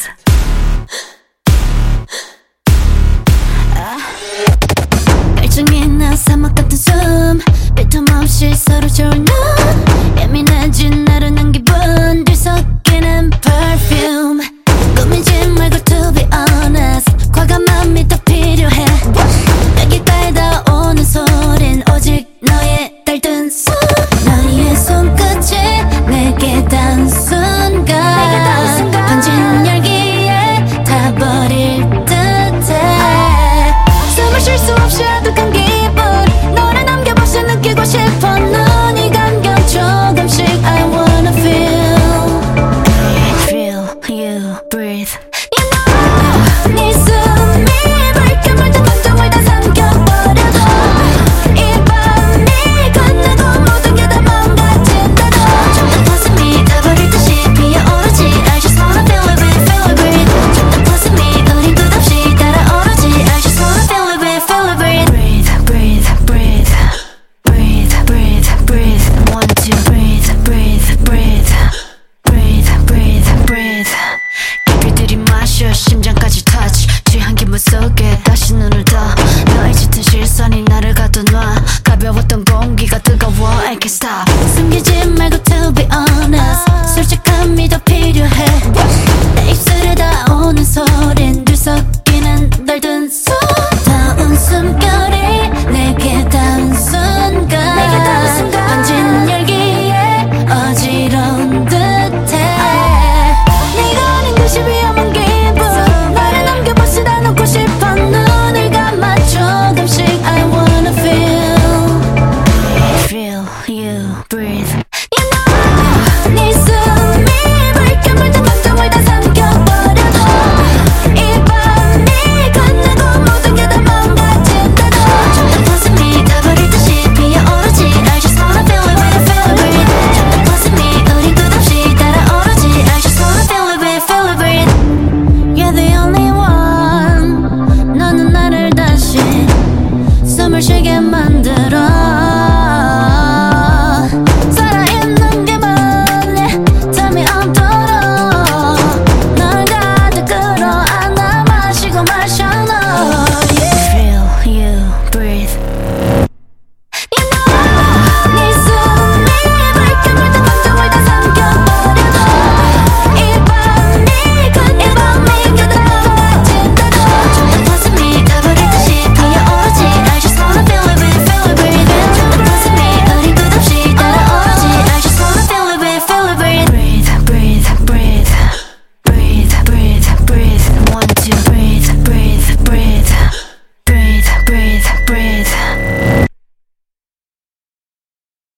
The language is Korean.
breathe. 갈증이나 사막 같은 숨 빈틈없이 서로 졸는 예민해진 나른한 기분 뒤섞이는 perfume 꾸미지 말고 to be honest 과감함이 더 필요해 여기까지 다 오는 소린 오직 너의 달든 손 너의 손끝이 내게 닿은 순간 번진 열기에 다 버릴 듯해 숨을 쉴 수 없이 아득한 기분 너를 남겨봐서 느끼고 싶어 눈이 감겨 조금씩 I wanna feel you breathe. You know 네 숨이 불켜물 다 감정을 다 삼켜버려도 이 밤이 끝나고 모든 게 다 망가진다도 좀 더 가슴이 타버릴 듯이 피어오르지 I just wanna feel it breathe. 좀 더 가슴이 우린 끝없이 달아오르지 I just wanna feel it breathe. Breathe. One, two, breathe. 깊이 들이마셔 심장까지 touch 취한 기분 속에 다시 눈을 떠 너의 짙은 시선이 나를 가둬놔 가벼웠던 공기가 뜨거워 I can't stop 숨기지